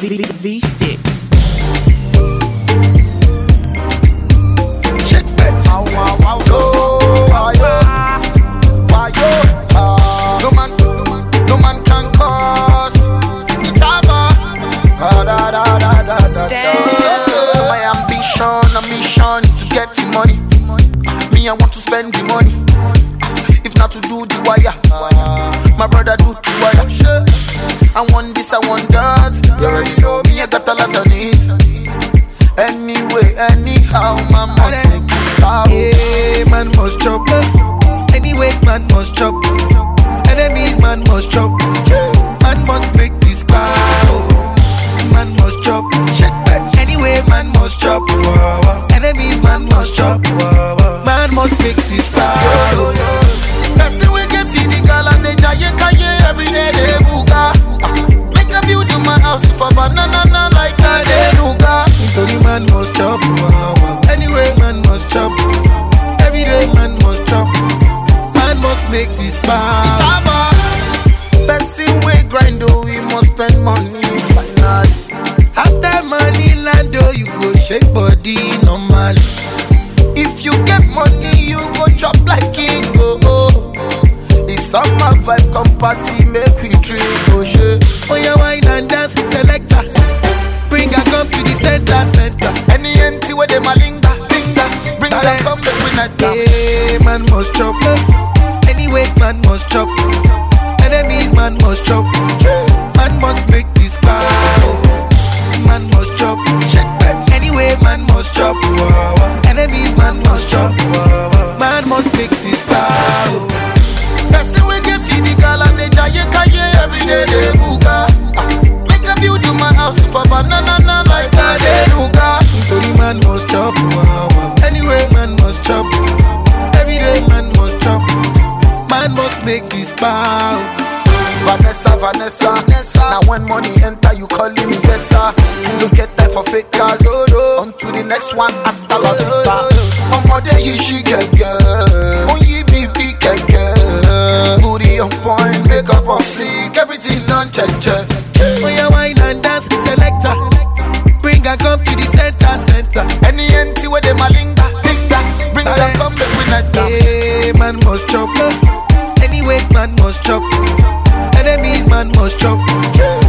V-Sticks. Shit, bitch. No man can cause Itaba. My ambition is to get the money. Me, I want to spend the money. If not to do the wire, my brother do the wire. I want this, I want that. You already know me, I got a lot of needs. Anyway, anyhow, man must make it stop. Yeah, man must chop. Anyways, man must chop. Enemies, man must chop. Man must make this power. Man must chop. Anyway, man must chop. Enemies, man must chop. Man must make this power. That's we get to the girl and they giant every day they buga. Make a build in my house for banana like a denuga. Every man must chop. Anyway, man must chop. Every day, man must chop. Man must make this power. Person we grind, oh, we must spend money. Finally, after money land, oh, you go shake body normal. if you get money, you go chop like king. Oh. It's summer vibe, come party, make we drink. Oh shit. Oh, yeah, wine and dance, selector. Bring her come to the center. Any empty where they malinga, bring her come make we not down. Yeah, man must chop. Anyways, man must chop. Enemies, man must chop. Man must make this power. Man must chop. Anyway, man must chop. Enemies, man must chop. Man must make this power. That's we get to the girl and they giant every day they buga. Make a build in my house for banana like a denuga. Every man must chop. Anyway, man must chop. Every day, man must chop. Man must make this power. Vanessa. Now when money enter, you calling me yes sir. Don't get time for fake cars. On to the next one, hasta la vista. Ọmọdé yìí she get girl. Only baby get girl. Booty on point, makeup on fleek, everything on check. Oh, yeah, wine and dance, selector. Bring her come to the center. Any empty where they malinga, bring her come make we not down. Yeah, man must chop. Anyways, man must chop. Enemies, man must chop.